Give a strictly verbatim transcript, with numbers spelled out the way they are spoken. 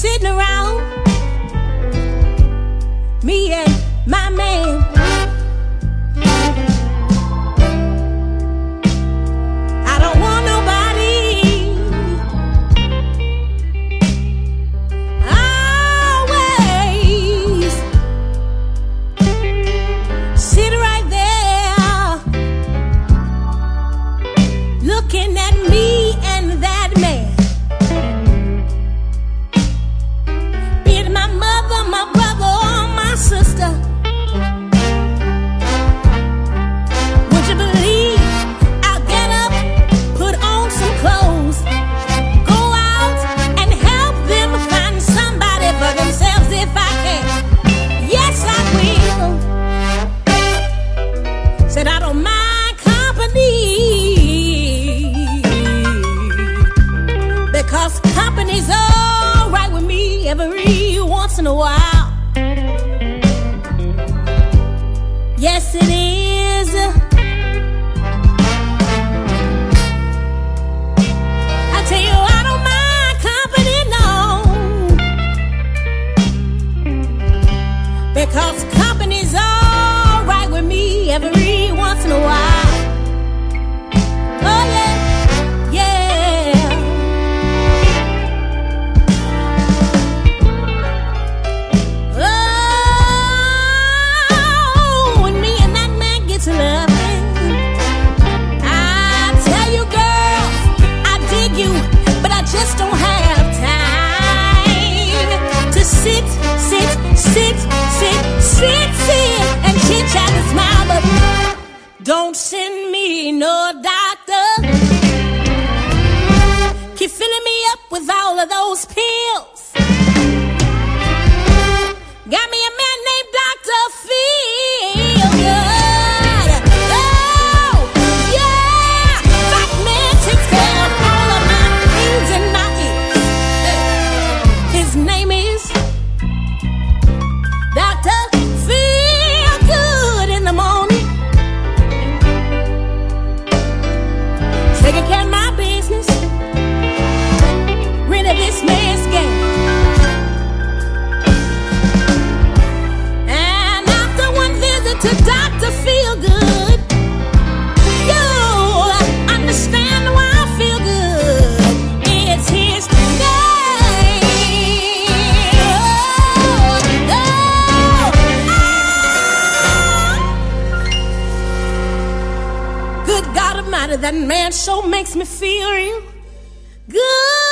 sitting around, me and my man. I don't want nobody always sit right there looking at me and that man. Be it my mother, my brother, or my sister. Would you believe I'll get up, put on some clothes, go out and help them find somebody for themselves if I can? Yes, I will. Said I don't mind company, because company's all right with me every once in a while. Yes, it is. I tell you, I don't mind company, no, because company's all right with me every once in a while. Oh yeah, yeah. Oh, when me and that man gets loving, I tell you, girls, I dig you, but I just don't have time to sit, sit, sit, sit, sit, sit, and chit chat and smile. But don't send me no doctor. Keep filling me up with all of those pills. Got me a man named Doctor Feelgood. Oh, yeah, that man takes care of all of my pains and my ills. His name is Doctor Feelgood in the morning, taking care of my business, rid of this man's game. And after one visit to Doctor Feelgood, you'll understand why I feel good. It's his name. Oh, oh, oh. Good God Almighty, that man sure makes me feel real good.